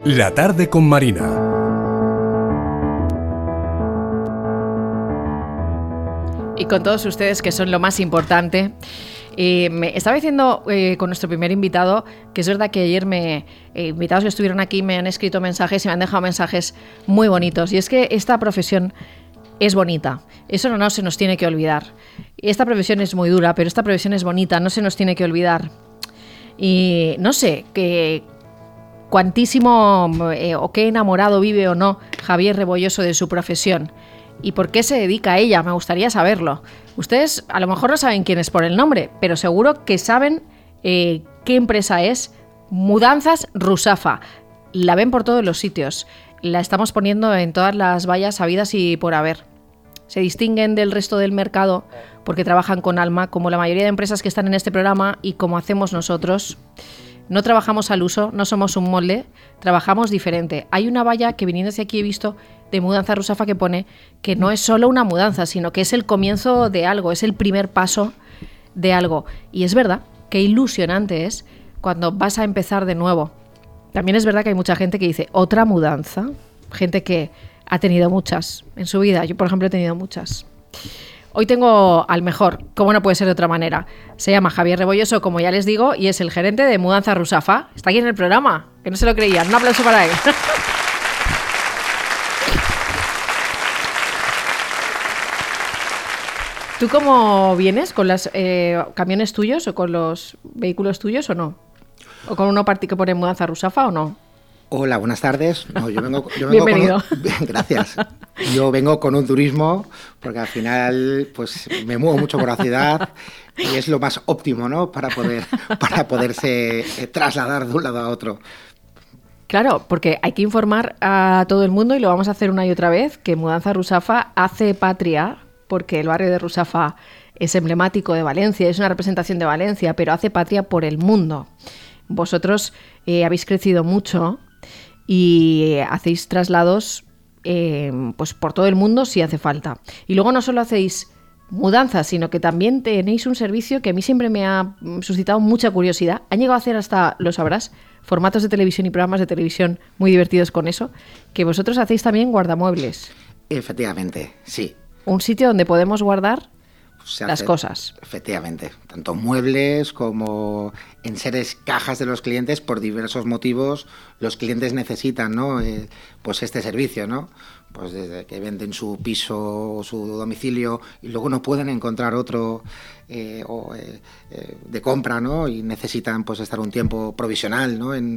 La tarde con Marina. Y con todos ustedes, que son lo más importante. Me estaba diciendo con nuestro primer invitado que es verdad que ayer invitados que estuvieron aquí me han escrito mensajes y me han dejado mensajes muy bonitos. Y es que esta profesión es bonita. Eso no se nos tiene que olvidar. Esta profesión es muy dura, pero esta profesión es bonita, no se nos tiene que olvidar. Y no sé, cuantísimo o qué enamorado vive o no Javier Rebolloso de su profesión. ¿Y por qué se dedica a ella? Me gustaría saberlo. Ustedes a lo mejor no saben quién es por el nombre, pero seguro que saben qué empresa es. Mudanzas Rusafa. La ven por todos los sitios. La estamos poniendo en todas las vallas habidas y por haber. Se distinguen del resto del mercado porque trabajan con alma, como la mayoría de empresas que están en este programa y como hacemos nosotros. No trabajamos al uso, no somos un molde, trabajamos diferente. Hay una valla que viniendo hacia aquí he visto de Mudanza Rusafa que pone que no es solo una mudanza, sino que es el comienzo de algo, es el primer paso de algo. Y es verdad, qué ilusionante es cuando vas a empezar de nuevo. También es verdad que hay mucha gente que dice, ¿otra mudanza? Gente que ha tenido muchas en su vida. Yo, por ejemplo, he tenido muchas. Hoy tengo al mejor, como no puede ser de otra manera. Se llama Javier Rebolloso, como ya les digo, y es el gerente de Mudanza Rusafa. Está aquí en el programa, que no se lo creían. Un aplauso para él. ¿Tú cómo vienes? ¿Con los camiones tuyos o con los vehículos tuyos o no? ¿O con uno que pone Mudanza Rusafa o no? Hola, buenas tardes. No, yo vengo Bienvenido. Gracias. Yo vengo con un turismo porque al final pues me muevo mucho por la ciudad y es lo más óptimo, ¿no? para poderse trasladar de un lado a otro. Claro, porque hay que informar a todo el mundo y lo vamos a hacer una y otra vez, que Mudanza Rusafa hace patria, porque el barrio de Rusafa es emblemático de Valencia, es una representación de Valencia, pero hace patria por el mundo. Vosotros habéis crecido mucho y hacéis traslados pues por todo el mundo si hace falta. Y luego no solo hacéis mudanzas, sino que también tenéis un servicio que a mí siempre me ha suscitado mucha curiosidad. Han llegado a hacer hasta, lo sabrás, formatos de televisión y programas de televisión muy divertidos con eso, que vosotros hacéis también guardamuebles. Efectivamente, sí. Un sitio donde podemos guardar las cosas. Efectivamente, tanto muebles como enseres cajas de los clientes. Por diversos motivos los clientes necesitan, ¿no? Pues este servicio, ¿no? Pues desde que venden su piso o su domicilio y luego no pueden encontrar otro de compra, ¿no? Y necesitan pues estar un tiempo provisional, ¿no? En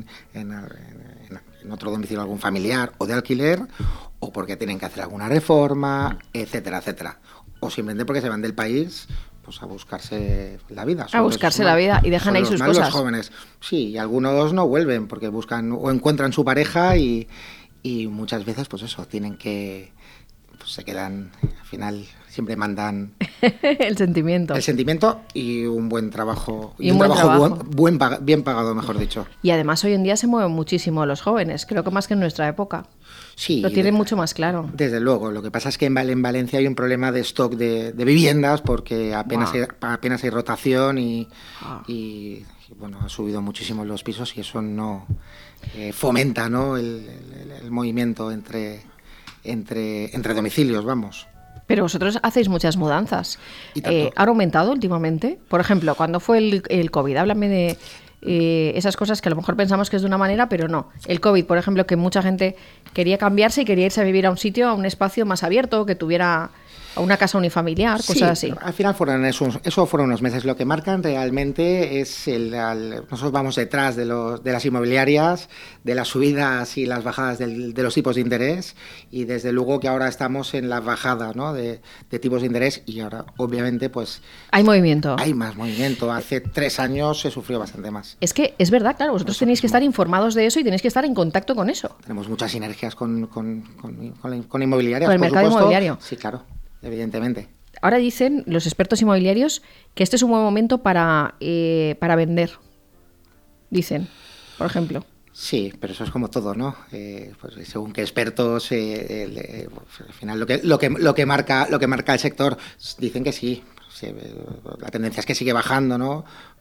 otro domicilio, algún familiar o de alquiler, o porque tienen que hacer alguna reforma, etcétera, etcétera. O simplemente porque se van del país pues a buscarse la vida. A buscarse la vida y dejan ahí sus cosas. Los jóvenes. Sí, y algunos no vuelven porque buscan o encuentran su pareja y muchas veces pues eso, tienen que pues se quedan, al final siempre mandan el sentimiento y un buen trabajo y un trabajo bien pagado, mejor dicho. Y además hoy en día se mueven muchísimo los jóvenes, creo que más que en nuestra época. Sí, lo tienen mucho más claro. Desde luego, lo que pasa es que en Valencia hay un problema de stock de viviendas porque apenas hay rotación y bueno, ha subido muchísimo los pisos y eso no fomenta, ¿no? el movimiento entre domicilios, vamos. Pero vosotros hacéis muchas mudanzas. ¿Ha aumentado últimamente? Por ejemplo, cuando fue el COVID, háblame de esas cosas que a lo mejor pensamos que es de una manera, pero no. El COVID, por ejemplo, que mucha gente quería cambiarse y quería irse a vivir a un sitio, a un espacio más abierto, que tuviera una casa unifamiliar, cosas así. Al final eso fueron unos meses. Lo que marcan realmente es nosotros vamos detrás de las inmobiliarias, de las subidas y las bajadas de los tipos de interés, y desde luego que ahora estamos en la bajada, ¿no? de tipos de interés, y ahora obviamente pues hay movimiento. Hay más movimiento. Hace 3 años se sufrió bastante más. Es que es verdad, claro, vosotros tenéis que estar informados de eso y tenéis que estar en contacto con eso. Tenemos muchas sinergias con inmobiliarias. Con el mercado inmobiliario. Sí, claro. Evidentemente. Ahora dicen los expertos inmobiliarios que este es un buen momento para vender. Dicen, por ejemplo. Sí, pero eso es como todo, ¿no? Pues según qué expertos, al final lo que marca el sector dicen que sí. La tendencia es que sigue bajando, ¿no?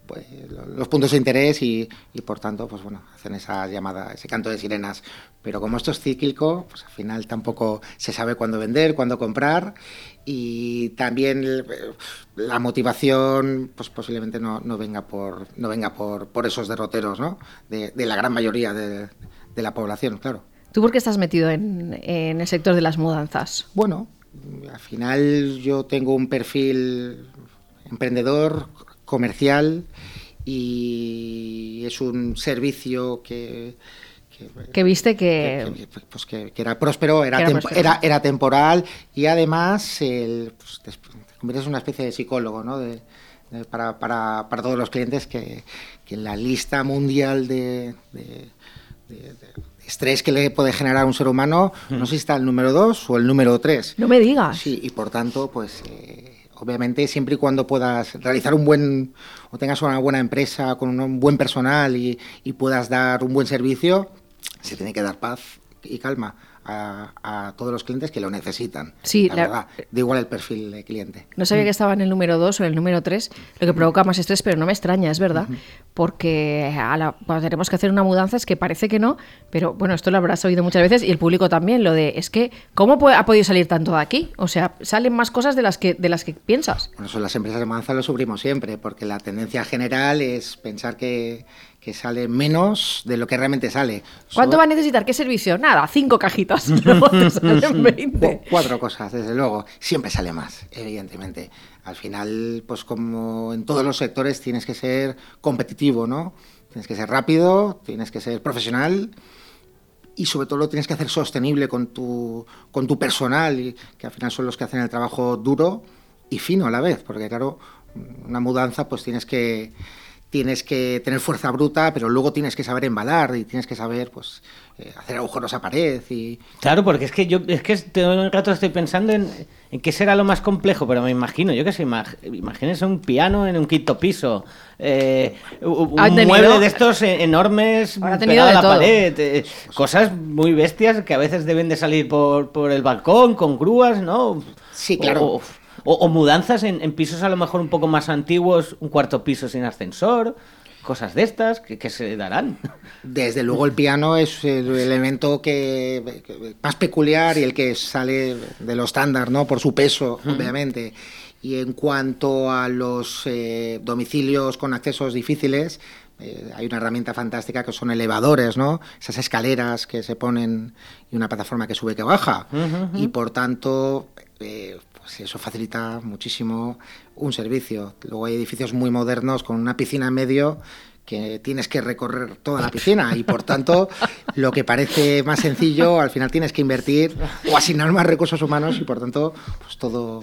pues, los puntos de interés y por tanto, pues bueno, hacen esa llamada, ese canto de sirenas. Pero como esto es cíclico, pues al final tampoco se sabe cuándo vender, cuándo comprar, y también la motivación, pues posiblemente no venga por esos derroteros, ¿no? De la gran mayoría de la población, claro. ¿Tú por qué estás metido en el sector de las mudanzas? Bueno, al final yo tengo un perfil emprendedor, comercial, y es un servicio que viste que era próspero, era temporal, y además pues, te conviertes en una especie de psicólogo, ¿no? Para todos los clientes, que en la lista mundial de estrés que le puede generar a un ser humano, no sé si está el número 2 o el número 3. No me digas. Sí, y por tanto, pues obviamente siempre y cuando puedas realizar o tengas una buena empresa con un buen personal y puedas dar un buen servicio, se tiene que dar paz y calma a todos los clientes que lo necesitan. Sí, la verdad, da igual el perfil de cliente. No sabía que estaba en el número 2 o en el número 3, lo que provoca más estrés, pero no me extraña, es verdad, porque cuando tenemos que hacer una mudanza es que parece que no, pero bueno, esto lo habrás oído muchas veces y el público también, lo de, es que, ¿cómo ha podido salir tanto de aquí? O sea, salen más cosas de las que piensas. Bueno, eso en las empresas de mudanza lo sufrimos siempre, porque la tendencia general es pensar que sale menos de lo que realmente sale. ¿Cuánto va a necesitar? ¿Qué servicio? Nada, 5 cajitas. Luego te salen 20. 4 cosas, desde luego. Siempre sale más, evidentemente. Al final, pues como en todos los sectores, tienes que ser competitivo, ¿no? Tienes que ser rápido, tienes que ser profesional y sobre todo lo tienes que hacer sostenible con tu personal, que al final son los que hacen el trabajo duro y fino a la vez, porque claro, una mudanza pues tienes que tener fuerza bruta, pero luego tienes que saber embalar y tienes que saber pues hacer agujeros a pared y... Claro, porque todo el rato estoy pensando en qué será lo más complejo, pero me imagino, yo qué sé, imagínense un piano en un quinto piso, un mueble de estos enormes pegado a la pared, cosas muy bestias que a veces deben de salir por el balcón con grúas, ¿no? Sí, claro. O mudanzas en pisos a lo mejor un poco más antiguos, un cuarto piso sin ascensor, cosas de estas que se darán. Desde luego el piano es el elemento que más peculiar y el que sale de lo estándar, ¿no? Por su peso, obviamente. Y en cuanto a los domicilios con accesos difíciles, hay una herramienta fantástica que son elevadores, ¿no? Esas escaleras que se ponen y una plataforma que sube que baja. Y por tanto... pues eso facilita muchísimo un servicio. Luego hay edificios muy modernos con una piscina en medio que tienes que recorrer toda la piscina y por tanto lo que parece más sencillo al final tienes que invertir o asignar más recursos humanos y por tanto pues todo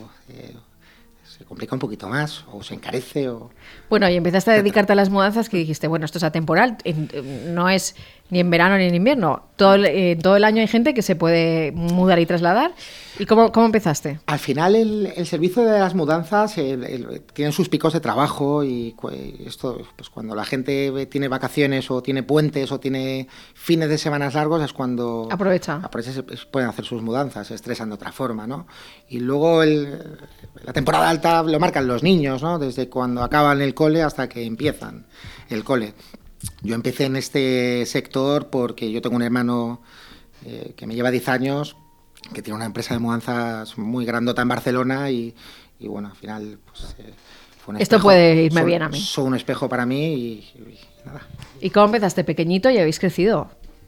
se complica un poquito más o se encarece o... Bueno, y empezaste a dedicarte a las mudanzas que dijiste, bueno, esto es atemporal, no es ni en verano ni en invierno, todo el año hay gente que se puede mudar y trasladar. ¿Y cómo empezaste? Al final el servicio de las mudanzas tiene sus picos de trabajo y esto, pues cuando la gente tiene vacaciones o tiene puentes o tiene fines de semanas largos es cuando aprovecha pueden hacer sus mudanzas, se estresan de otra forma, ¿no? Y luego la temporada alta lo marcan los niños, ¿no? Desde cuando acaban el cole hasta que empiezan el cole. Yo empecé en este sector porque yo tengo un hermano que me lleva 10 años, que tiene una empresa de mudanzas muy grandota en Barcelona y bueno, al final pues, fue un esto espejo, puede irme bien a mí. Son un espejo para mí y nada. ¿Y cómo empezaste? Pequeñito y habéis crecido.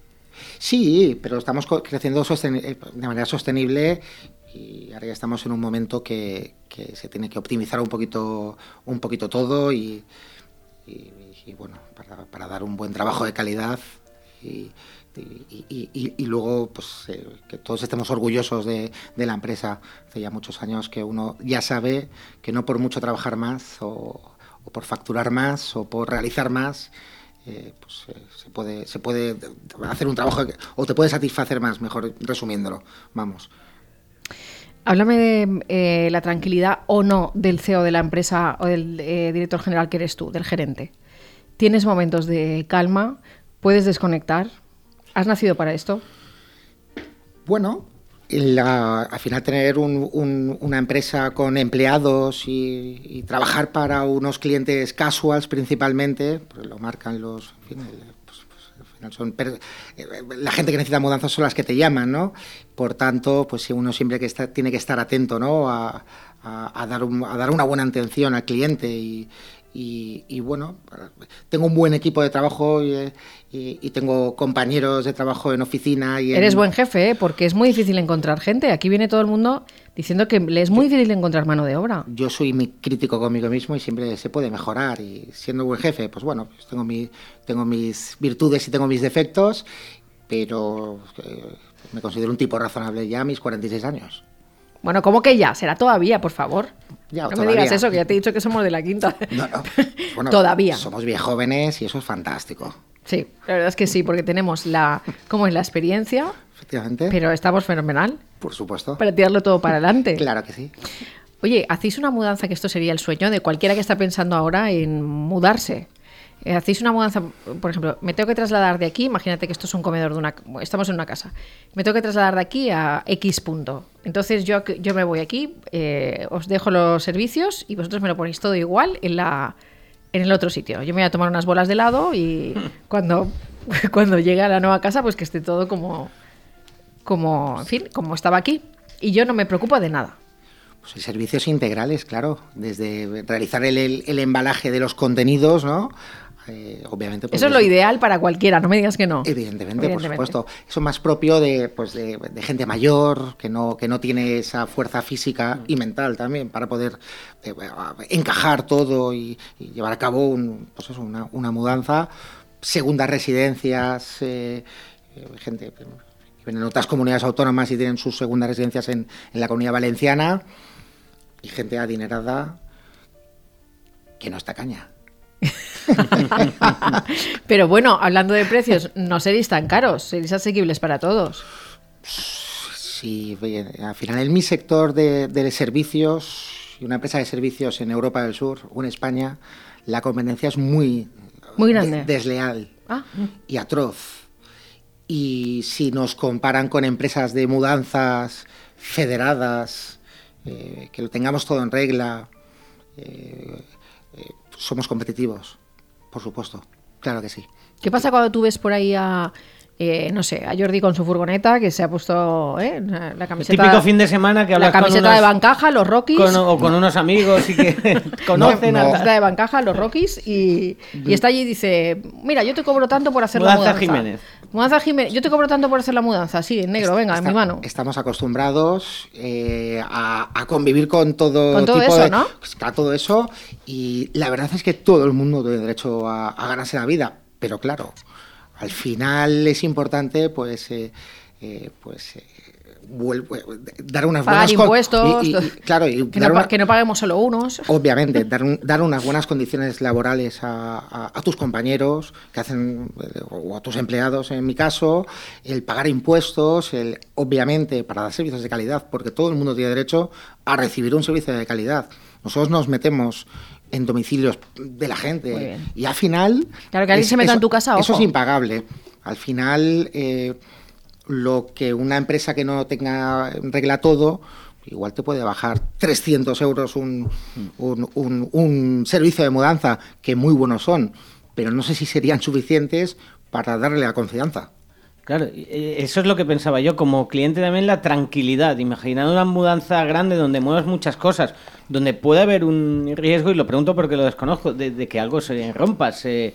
Sí, pero estamos creciendo de manera sostenible y ahora ya estamos en un momento que se tiene que optimizar un poquito todo y bueno, para dar un buen trabajo de calidad y luego pues que todos estemos orgullosos de la empresa. Hace ya muchos años que uno ya sabe que no por mucho trabajar más o por facturar más o por realizar más se puede hacer un trabajo o te puede satisfacer más, mejor resumiéndolo, vamos. Háblame de la tranquilidad o no del CEO de la empresa o del director general que eres tú, del gerente. ¿Tienes momentos de calma? ¿Puedes desconectar? ¿Has nacido para esto? Bueno, al final tener una empresa con empleados y trabajar para unos clientes casuals principalmente, pues lo marcan los... En fin, al final la gente que necesita mudanzas son las que te llaman, ¿no? Por tanto, pues uno siempre tiene que estar atento, ¿no? A dar una buena atención al cliente y bueno, tengo un buen equipo de trabajo y tengo compañeros de trabajo en oficina. Eres buen jefe, ¿eh? Porque es muy difícil encontrar gente. Aquí viene todo el mundo diciendo que le es muy difícil encontrar mano de obra. Yo soy muy crítico conmigo mismo y siempre se puede mejorar. Y siendo buen jefe, pues bueno, pues tengo mis virtudes y tengo mis defectos, pero me considero un tipo razonable ya a mis 46 años. Bueno, ¿cómo que ya? Será todavía, por favor. Ya, no todavía. Me digas eso, que ya te he dicho que somos de la quinta. No. Bueno, todavía. Somos viejóvenes y eso es fantástico. Sí, la verdad es que sí, porque tenemos la experiencia. Efectivamente. Pero estamos fenomenal. Por supuesto. Para tirarlo todo para adelante. Claro que sí. Oye, ¿hacéis una mudanza, que esto sería el sueño de cualquiera que está pensando ahora en mudarse? Hacéis una mudanza, por ejemplo, me tengo que trasladar de aquí, imagínate que esto es un comedor estamos en una casa, me tengo que trasladar de aquí a X punto. Entonces yo me voy aquí, os dejo los servicios y vosotros me lo ponéis todo igual en el otro sitio. Yo me voy a tomar unas bolas de helado y cuando llegue a la nueva casa, pues que esté todo como en fin, como estaba aquí. Y yo no me preocupo de nada. Pues hay servicios integrales, claro, desde realizar el embalaje de los contenidos, ¿no? Obviamente. Pues eso es lo ideal para cualquiera, no me digas que no. Evidentemente, por supuesto. Eso más propio de gente mayor, que no tiene esa fuerza física y mental también para poder encajar todo y llevar a cabo una mudanza, segundas residencias, gente que vienen en otras comunidades autónomas y tienen sus segundas residencias en la Comunidad Valenciana, y gente adinerada que no está caña. Pero bueno, hablando de precios, no seréis tan caros, seréis asequibles para todos. Sí, al final en mi sector de servicios, y una empresa de servicios en Europa del Sur o en España, la competencia es muy grande, desleal y atroz. Y si nos comparan con empresas de mudanzas federadas, que lo tengamos todo en regla, somos competitivos, por supuesto, claro que sí. ¿Qué pasa cuando tú ves por ahí a Jordi con su furgoneta, que se ha puesto la camiseta... El típico fin de semana que hablas con la camiseta de Bancaja, los Rockies... o con unos amigos y que conocen la camiseta de Bancaja, los Rockies, y está allí y dice, mira, yo te cobro tanto por hacer la mudanza. Mudanza Jiménez, yo te cobro tanto por hacer la mudanza, sí, en negro, venga, en mi mano. Estamos acostumbrados a convivir con todo tipo eso, de... ¿no? A todo eso, y la verdad es que todo el mundo tiene derecho a ganarse la vida, pero claro... Al final es importante, dar unas pagar buenas impuestos, que no paguemos solo unos. Obviamente, dar unas buenas condiciones laborales a tus compañeros que hacen, o a tus empleados en mi caso, el pagar impuestos, obviamente para dar servicios de calidad, porque todo el mundo tiene derecho a recibir un servicio de calidad. Nosotros nos metemos en domicilios de la gente y al final... Claro, que alguien se meta en tu casa, ojo. Eso es impagable. Al final, lo que una empresa que no tenga regla todo, igual te puede bajar 300 euros un servicio de mudanza, que muy buenos son, pero no sé si serían suficientes para darle la confianza. Claro, eso es lo que pensaba yo, como cliente también, la tranquilidad. Imaginando una mudanza grande donde muevas muchas cosas, donde puede haber un riesgo, y lo pregunto porque lo desconozco, de que algo se rompa, se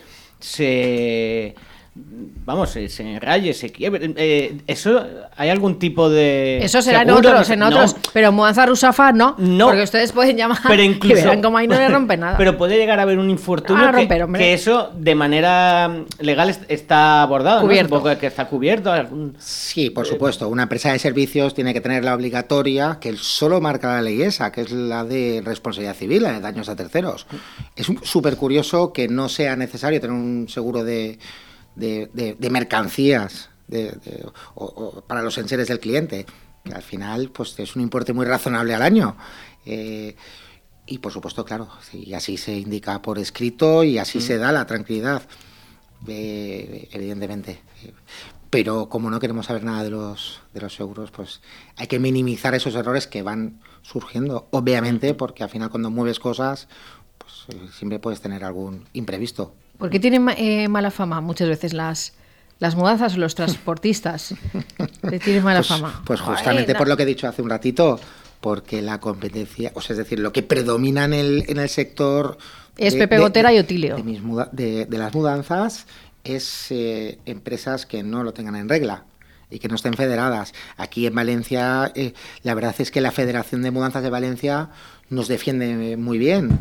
enraye, se quiebre. ¿Eso hay algún tipo de...? Eso será en otros, no. Pero mudanza Rusafa no, porque ustedes pueden llamar, pero incluso, que verán como ahí no le rompe nada. Pero puede llegar a haber un infortunio que eso de manera legal está abordado, cubierto. ¿no? Supongo que está cubierto. Sí, por supuesto. Una empresa de servicios tiene que tener la obligatoria, que solo marca la ley esa, que es la de responsabilidad civil, la de daños a terceros. Es súper curioso que no sea necesario tener un seguro de mercancías o para los enseres del cliente, que al final pues es un importe muy razonable al año, y por supuesto, claro, y así se indica por escrito y así se da la tranquilidad, evidentemente. pero como no queremos saber nada de los seguros, pues hay que minimizar esos errores que van surgiendo, obviamente, porque al final cuando mueves cosas, pues siempre puedes tener algún imprevisto. ¿Por qué tienen mala fama muchas veces las mudanzas o los transportistas? Tienen mala fama. Pues justamente por lo que he dicho hace un ratito, porque la competencia, o sea, es decir, lo que predomina en el sector... Es Pepe Gotera y Otilio. De las mudanzas es empresas que no lo tengan en regla y que no estén federadas. Aquí en Valencia, la verdad es que la Federación de Mudanzas de Valencia nos defiende muy bien.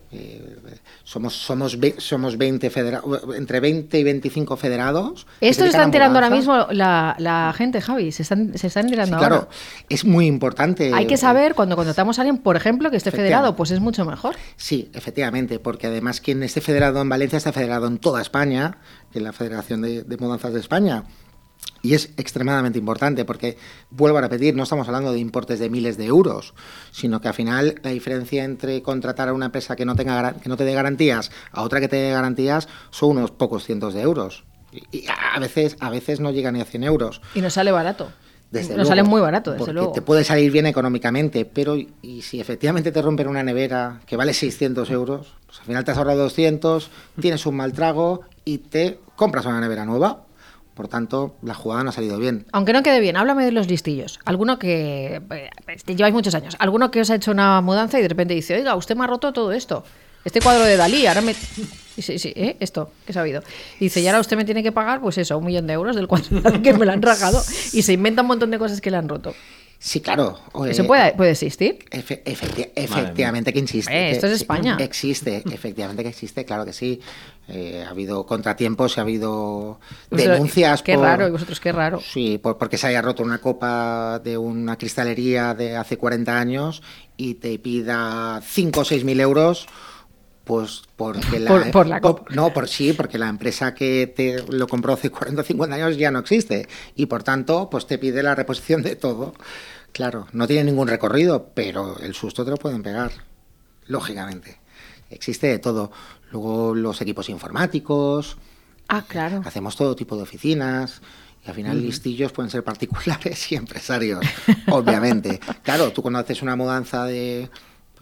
Somos 20 entre 20 y 25 federados. Esto se está enterando ahora mismo la gente, Javi. Se están enterando ahora. Claro, es muy importante. Hay que saber cuando contratamos a alguien, por ejemplo, que esté federado, pues es mucho mejor. Sí, efectivamente, porque además quien esté federado en Valencia está federado en toda España, en la Federación de Mudanzas de España. Y es extremadamente importante porque, vuelvo a repetir, no estamos hablando de importes de miles de euros, sino que al final la diferencia entre contratar a una empresa que no te dé garantías a otra que te dé garantías son unos pocos cientos de euros. Y a veces no llega ni a 100 euros. Y nos sale barato. Nos sale muy barato, desde luego. Te puede salir bien económicamente, pero y si efectivamente te rompen una nevera que vale 600 euros, pues al final te has ahorrado 200, tienes un mal trago y te compras una nevera nueva. Por tanto, la jugada no ha salido bien. Aunque no quede bien, háblame de los listillos. Alguno que... lleváis muchos años. Alguno que os ha hecho una mudanza y de repente dice, oiga, usted me ha roto todo esto. Este cuadro de Dalí, ahora me... Sí, esto, que he sabido. Dice, y ahora usted me tiene que pagar, pues eso, 1 millón de euros del cuadro de Dalí que me lo han rajado. Y se inventa un montón de cosas que le han roto. Sí, claro. ¿Eso puede existir? Efectivamente que existe. Esto es España. Existe, efectivamente que existe, claro que sí. Ha habido contratiempos, ha habido denuncias. Qué raro, y vosotros qué raro. Sí, porque se haya roto una copa de una cristalería de hace 40 años y te pida 5 o 6 mil euros. Pues porque porque la empresa que te lo compró hace 40 o 50 años ya no existe y por tanto pues te pide la reposición de todo. Claro, no tiene ningún recorrido, pero el susto te lo pueden pegar, lógicamente. Existe de todo. Luego los equipos informáticos. Claro. Hacemos todo tipo de oficinas. Y al final listillos pueden ser particulares y empresarios, obviamente. Claro, tú cuando haces una mudanza de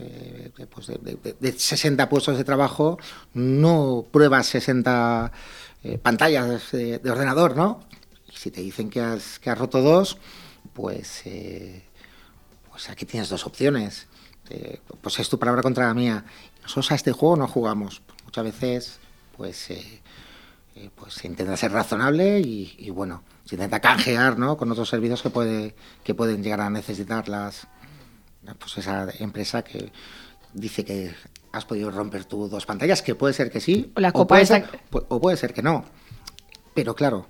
60 puestos de trabajo, no pruebas 60 pantallas de ordenador, ¿no? Y si te dicen que has roto 2, pues aquí tienes 2 opciones. Pues es tu palabra contra la mía. Nosotros a este juego no jugamos. Muchas veces, pues se intenta ser razonable y bueno, se intenta canjear, ¿no?, con otros servicios que pueden llegar a necesitar pues esa empresa que dice que has podido romper tú 2 pantallas, que puede ser que sí, o puede ser que no. Pero claro,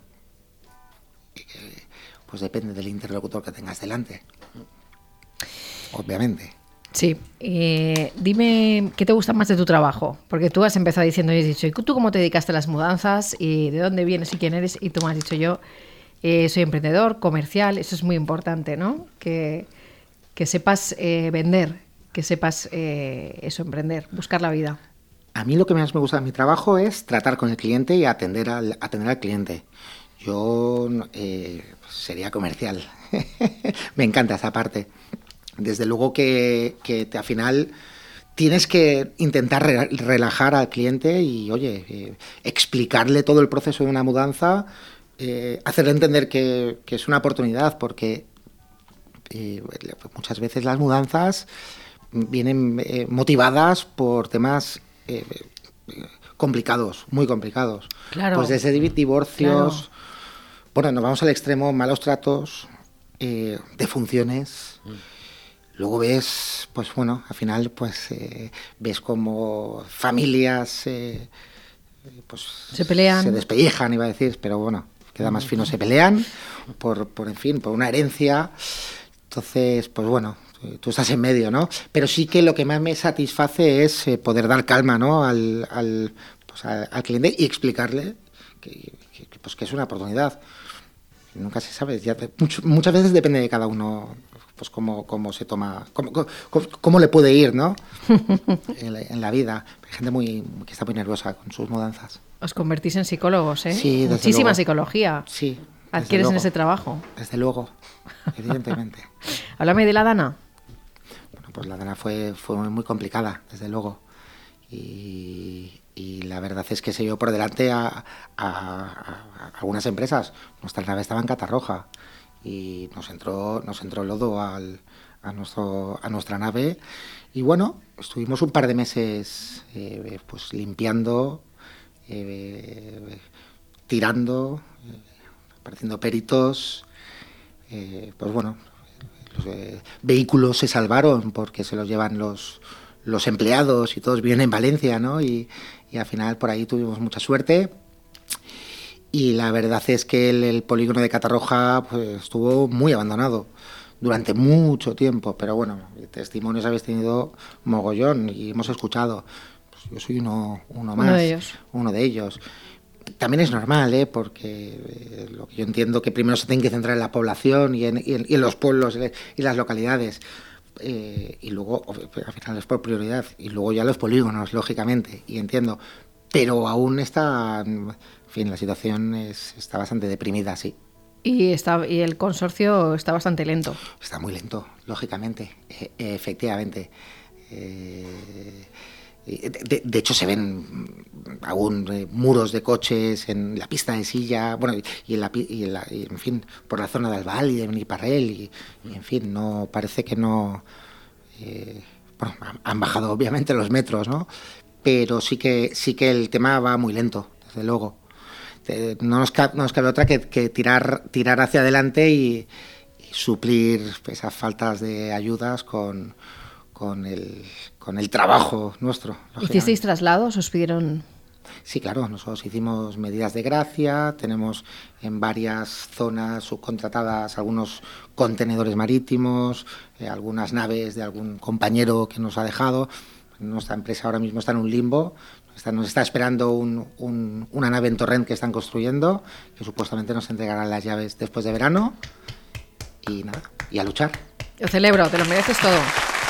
pues depende del interlocutor que tengas delante, obviamente. Sí. Dime, ¿qué te gusta más de tu trabajo? Porque tú has empezado diciendo y has dicho, ¿y tú cómo te dedicaste a las mudanzas? ¿Y de dónde vienes y quién eres? Y tú me has dicho, yo soy emprendedor, comercial. Eso es muy importante, ¿no? Que sepas vender, que sepas emprender, buscar la vida. A mí lo que más me gusta de mi trabajo es tratar con el cliente y atender al cliente. Yo sería comercial. Me encanta esa parte. Desde luego que al final tienes que intentar relajar al cliente y, oye, explicarle todo el proceso de una mudanza, hacerle entender que es una oportunidad, porque muchas veces las mudanzas vienen motivadas por temas complicados, muy complicados. Claro. Pues desde divorcios, claro. Bueno, nos vamos al extremo, malos tratos, defunciones. Luego ves, pues bueno, al final pues ves como familias pues se pelean, se despellejan, iba a decir, pero bueno, queda más fino, se pelean por una herencia. Entonces, pues bueno, tú estás en medio, ¿no? Pero sí que lo que más me satisface es poder dar calma, ¿no?, al cliente y explicarle que es una oportunidad. Nunca se sabe, muchas veces depende de cada uno, pues cómo se toma, cómo le puede ir, ¿no? en la vida. Hay gente que está muy nerviosa con sus mudanzas. Os convertís en psicólogos, ¿eh? Sí, muchísima psicología. Sí. adquieres en ese trabajo. Desde luego, evidentemente. Háblame de la Dana. Bueno, pues la Dana fue muy complicada, desde luego. Y la verdad es que se llevó por delante a algunas empresas. Nuestra nave estaba en Catarroja y nos entró lodo a nuestra nave. Y bueno, estuvimos un par de meses pues limpiando, tirando, apareciendo peritos. Pues bueno, los vehículos se salvaron porque se los llevan los empleados y todos viven en Valencia, ¿no? Y al final por ahí tuvimos mucha suerte. Y la verdad es que el polígono de Catarroja pues, estuvo muy abandonado durante mucho tiempo, pero bueno, testimonios habéis tenido mogollón y hemos escuchado. Pues yo soy uno más. Uno de ellos. También es normal, porque lo que yo entiendo que primero se tiene que centrar en la población y en los pueblos y las localidades. Y luego, al final es por prioridad, y luego ya los polígonos, lógicamente, y entiendo. Pero aún está, en fin, la situación está bastante deprimida, sí. Y el consorcio está bastante lento. Está muy lento, lógicamente, efectivamente. De hecho, se ven aún muros de coches en la pista de Silla, bueno, y en fin, por la zona de Albal y de Beniparrell, y en fin, no parece que no. Bueno, han bajado obviamente los metros, ¿no? Pero sí que el tema va muy lento, desde luego. No nos cabe otra que tirar hacia adelante y suplir esas faltas de ayudas con el trabajo nuestro. ¿Hicisteis traslados? ¿Os pidieron...? Sí, claro, nosotros hicimos medidas de gracia, tenemos en varias zonas subcontratadas algunos contenedores marítimos, algunas naves de algún compañero que nos ha dejado. Nuestra empresa ahora mismo está en un limbo, nos está esperando una nave en Torrent que están construyendo, que supuestamente nos entregarán las llaves después de verano, y nada, y a luchar. Lo celebro, te lo mereces todo.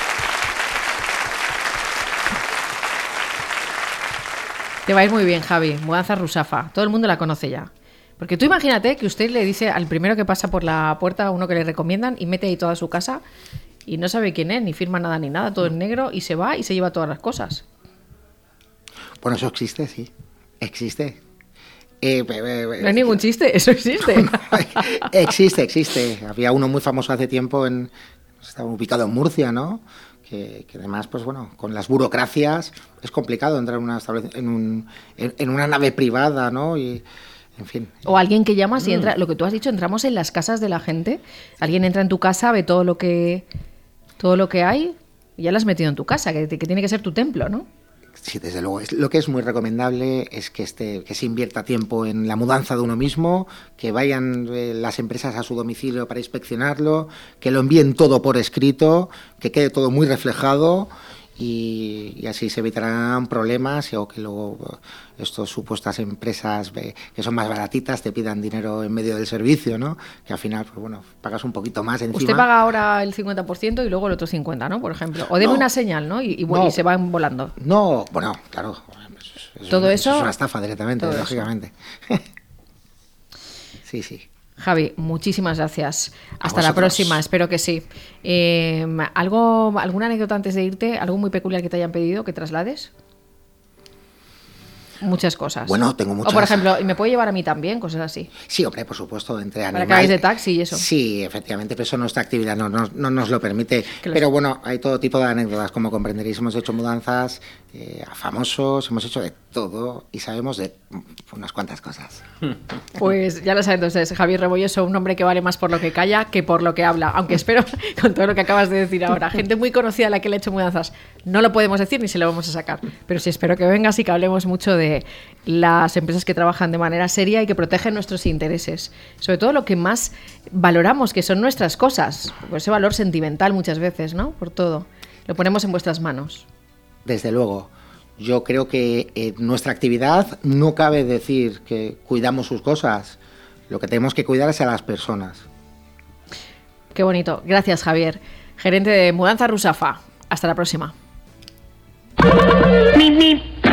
Te va a ir muy bien, Javi. Mudanza Rusafa. Todo el mundo la conoce ya. Porque tú imagínate que usted le dice al primero que pasa por la puerta a uno que le recomiendan y mete ahí toda su casa y no sabe quién es, ni firma nada ni nada, todo en negro, y se va y se lleva todas las cosas. Bueno, eso existe, sí. Existe. No hay ningún chiste, eso existe. Existe. Había uno muy famoso hace tiempo, estaba ubicado en Murcia, ¿no? Que además, pues bueno, con las burocracias es complicado entrar en una nave privada, ¿no? Y, en fin. O alguien que llamas y entra, lo que tú has dicho, entramos en las casas de la gente. Alguien entra en tu casa, ve todo lo que hay y ya lo has metido en tu casa, que tiene que ser tu templo, ¿no? Sí, desde luego. Lo que es muy recomendable es que se invierta tiempo en la mudanza de uno mismo, que vayan las empresas a su domicilio para inspeccionarlo, que lo envíen todo por escrito, que quede todo muy reflejado y así se evitarán problemas o que luego estas supuestas empresas que son más baratitas te pidan dinero en medio del servicio, ¿no? Que al final, pues bueno, pagas un poquito más encima. Usted paga ahora el 50% y luego el otro 50%, ¿no? Por ejemplo. O deme una señal, ¿no? Y se van volando. No, bueno, claro. Todo eso es una estafa directamente, lógicamente. Sí. Javi, muchísimas gracias. Hasta la próxima, espero que sí. ¿Alguna anécdota antes de irte? ¿Algo muy peculiar que te hayan pedido que traslades? Muchas cosas. Bueno, tengo muchas. O por ejemplo, ¿y me puede llevar a mí también? Cosas así. Sí, hombre, por supuesto, entre animales. Para que hagáis de taxi y eso. Sí, efectivamente, pero eso nuestra actividad no nos lo permite. Pero bueno, hay todo tipo de anécdotas, como comprenderéis. Hemos hecho mudanzas a famosos, hemos hecho de todo y sabemos de unas cuantas cosas. Pues ya lo saben entonces, Javier Rebolloso, un hombre que vale más por lo que calla que por lo que habla. Aunque espero, con todo lo que acabas de decir ahora, gente muy conocida a la que le he hecho mudanzas, no lo podemos decir ni se lo vamos a sacar. Pero sí espero que vengas y que hablemos mucho de las empresas que trabajan de manera seria y que protegen nuestros intereses. Sobre todo lo que más valoramos, que son nuestras cosas. Por ese valor sentimental muchas veces, ¿no? Por todo. Lo ponemos en vuestras manos. Desde luego. Yo creo que en nuestra actividad no cabe decir que cuidamos sus cosas. Lo que tenemos que cuidar es a las personas. Qué bonito. Gracias, Javier. Gerente de Mudanza Rusafa. Hasta la próxima.